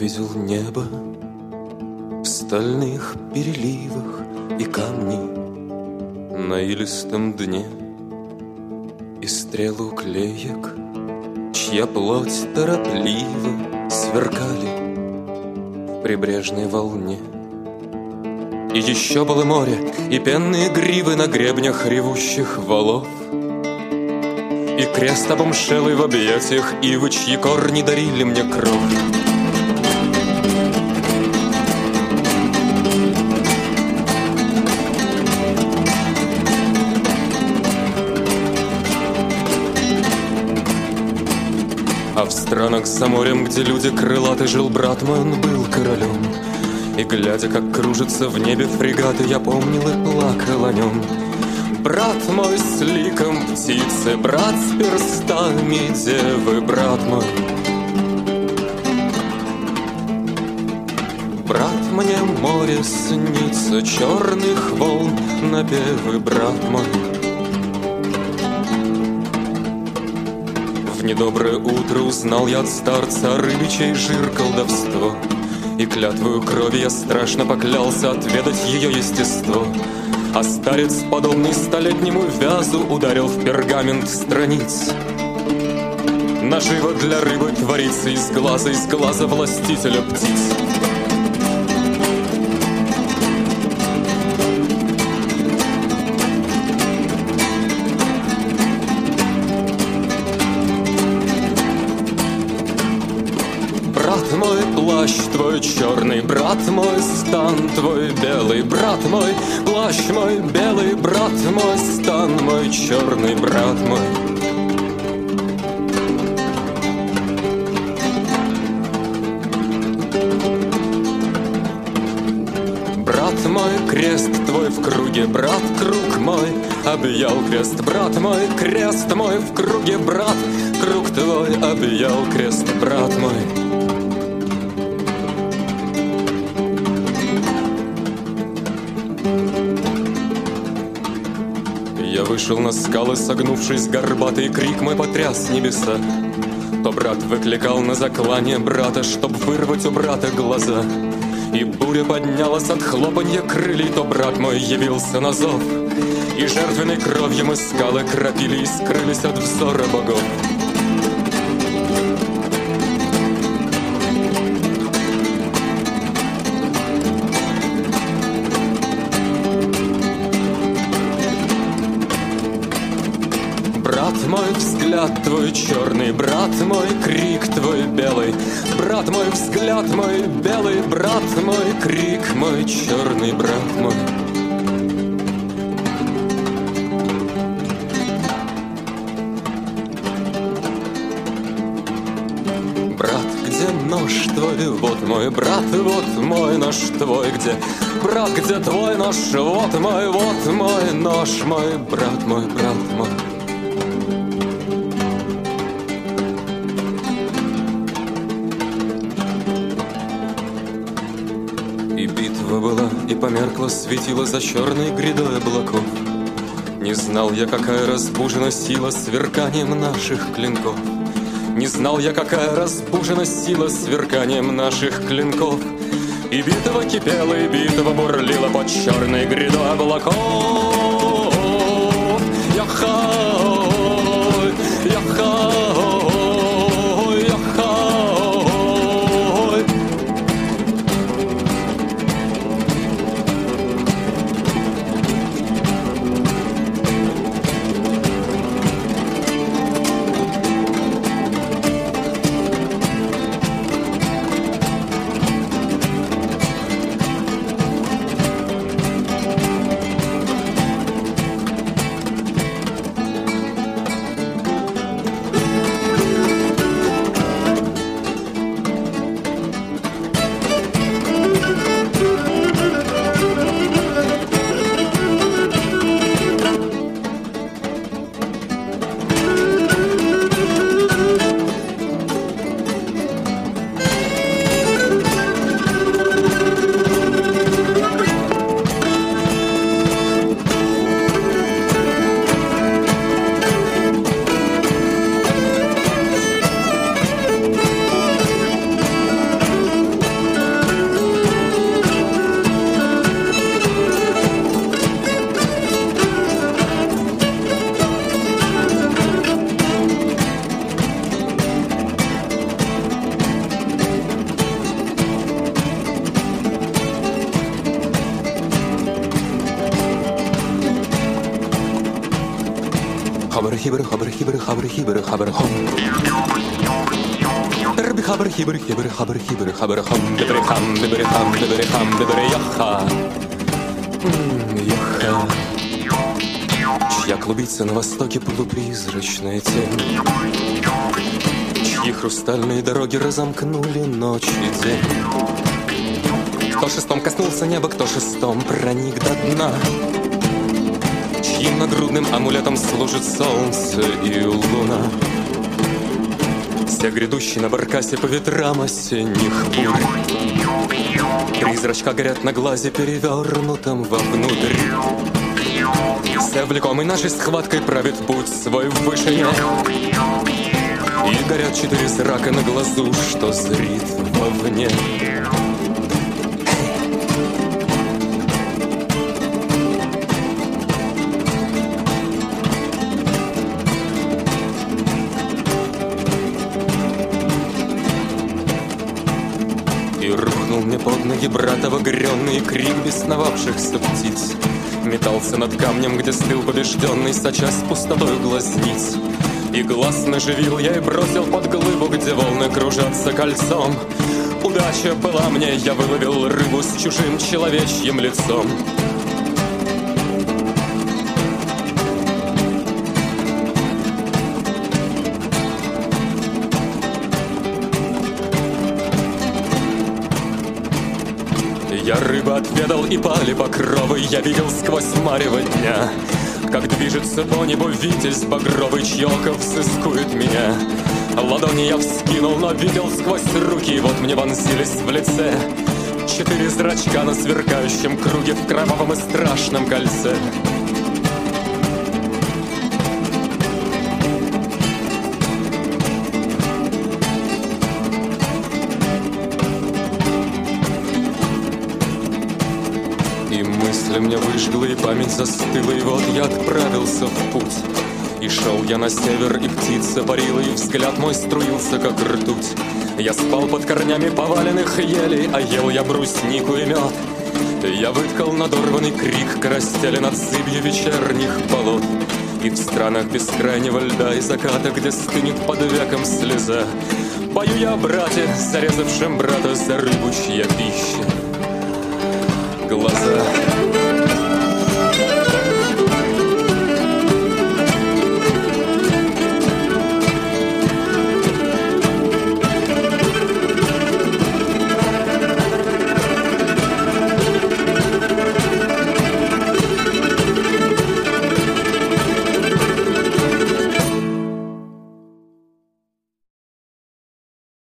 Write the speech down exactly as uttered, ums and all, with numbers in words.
видел небо в стальных переливах и камни на илистом дне, и стрелы уклеек, чья плоть торопливо сверкали в прибрежной волне. И еще было море, и пенные гривы на гребнях ревущих валов, и крест обомшелый в объятиях ивы, чьи корни дарили мне кровь. А в странах за морем, где люди крылаты, жил брат мой, он был королем. И глядя, как кружится в небе фрегаты, я помнил и плакал о нем. Брат мой с ликом птицы, брат с перстами девы, брат мой. Брат, мне море снится, черных волн напевы, брат мой. В недоброе утро узнал я от старца рыбичий жир колдовство, и клятвою крови я страшно поклялся отведать ее естество. А старец, подобный столетнему вязу, ударил в пергамент страниц. Наживо для рыбы творится из глаза, из глаза властителя птиц. Плащ твой черный, брат мой, стан твой белый, брат мой, плащ мой белый, брат мой, стан мой черный, брат мой. Брат мой, крест твой в круге, брат, круг мой объял крест, брат мой, крест мой в круге, брат, круг твой объял крест, брат мой. Я вышел на скалы, согнувшись, горбатый крик мой потряс небеса. То брат выкликал на заклание брата, чтоб вырвать у брата глаза. И буря поднялась от хлопанья крыльев, то брат мой явился на зов. И жертвенной кровью мы скалы кропили и скрылись от взора богов. Брат мой, взгляд твой черный, брат мой, крик твой белый, брат мой, взгляд мой белый, брат мой, крик мой черный, брат мой. Брат, где нож твой, вот мой брат, вот мой нож твой, где? Брат, где твой нож, вот мой, вот мой нож мой, брат мой, брат мой. И битва была, и померкла, светила за черной грядой облаков. Не знал я, какая разбужена сила сверканием наших клинков. Не знал я, какая разбужена сила сверканием наших клинков. И битва кипела, и битва бурлила под черной грядой облаков. Яхай, яхай. Хабр хибр хабр хибр хабр хибр хабр хом. Дерби хабр хибр хибр хабр хибр хабр хом. Дебри хам дебри хам дебри хам дебри яха. Яха. Чья клубится на востоке полупризрачная тень, чьи хрустальные дороги разомкнули ночь и день. Кто шестом коснулся неба, кто шестом проник до дна, чьим нагрудным амулетом служит солнце и луна. Все грядущие на баркасе по ветрам осенних бурь, три зрачка горят на глазе, перевернутом вовнутрь. Все влекомый нашей схваткой правит путь свой в вышине, и горят четыре зрака на глазу, что зрит вовне. И рухнул мне под ноги братова грённый крик бесновавшихся птиц. Метался над камнем, где стыл побежденный, сочась пустотою глазниц. И глаз наживил я и бросил под глыбу, где волны кружатся кольцом. Удача была мне, я выловил рыбу с чужим человечьим лицом. Я рыбы отведал и пали покровы, я видел сквозь марево дня, как движется по небу витязь багровый, чье око взыскует меня. Ладони я вскинул, но видел сквозь руки, вот мне вонзились в лице четыре зрачка на сверкающем круге в кровавом и страшном кольце. Мысли мне выжгла и память застыла, и вот я отправился в путь. И шел я на север, и птица парила, и взгляд мой струился, как ртуть. Я спал под корнями поваленных елей, а ел я бруснику и мед. Я выткал надорванный крик карастели над зыбью вечерних болот. И в странах бескрайнего льда и заката, где стынет под веком слеза, пою я о брате, зарезавшем брата за рыбу, чья пища глаза.